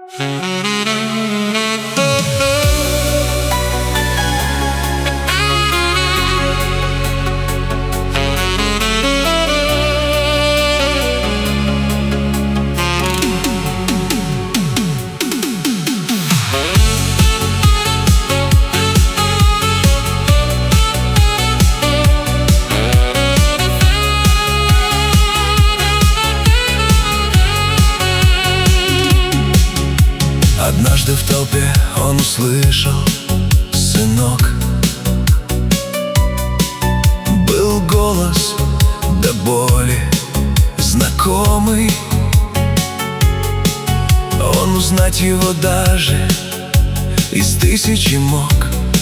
Однажды в толпе он услышал: сынок. Был голос до боли знакомый. Он узнать его даже из тысячи мог.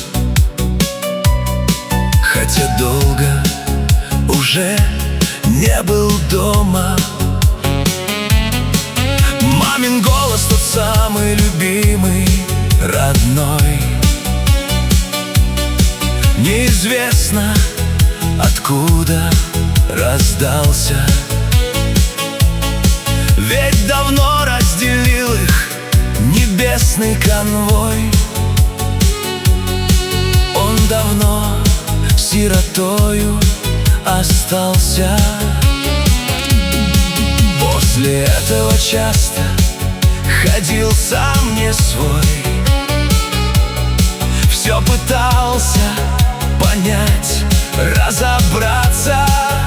Хотя долго уже не был дома. Мамин голос тот самый любимый, родной. Неизвестно, откуда раздался, ведь давно разделил их небесный конвой. Он давно сиротою остался. После этого часто ходил сам не свой. Все пытался понять, разобраться.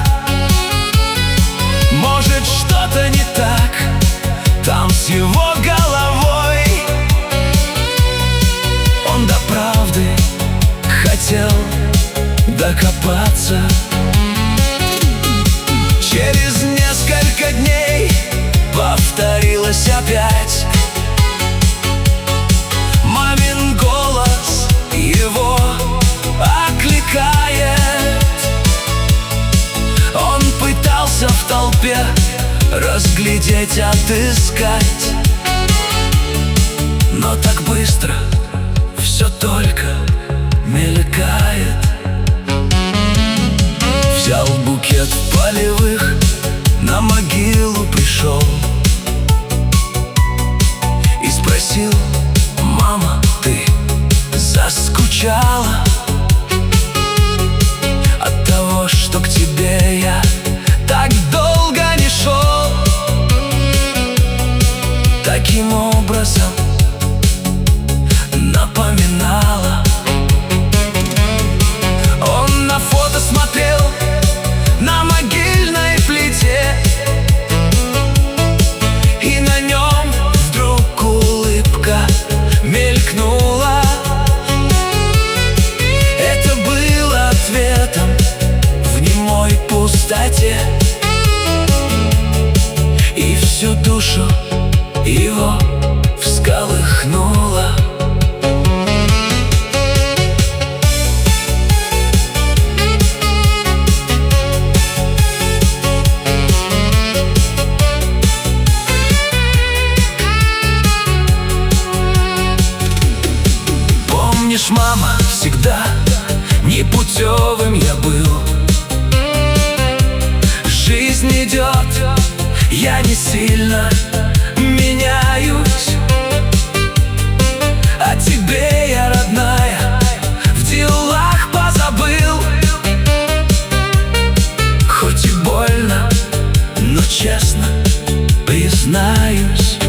Может, что-то не так там с его головой. Он до правды хотел докопаться. Через несколько дней повторилось опять. Мамин голос его окликает. Он пытался в толпе разглядеть, отыскать, но так быстро все только мелькает. Взял букет полевых, на могилу пришел и спросил: мама, ты заскучала от того, что к тебе я так долго не шел? Таким образом напоминала. Он на фото смотрел на могильной плите, и на нем вдруг улыбка мелькнула. Это было ответом в немой пустоте, и всю душу его всколыхнуло. Помнишь, мама, всегда непутевым я был. Жизнь идет, я не сильно меняюсь. О тебе я, родная, в делах позабыл. Хоть и больно, но честно признаюсь.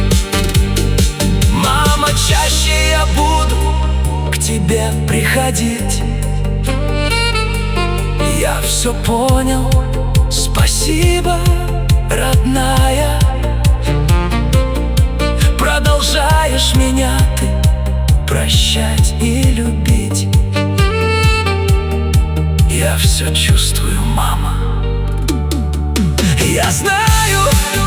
Мама, чаще я буду к тебе приходить. Я все понял, спасибо, родная. Продолжаешь меня ты прощать и любить. Я все чувствую, мама. Я знаю,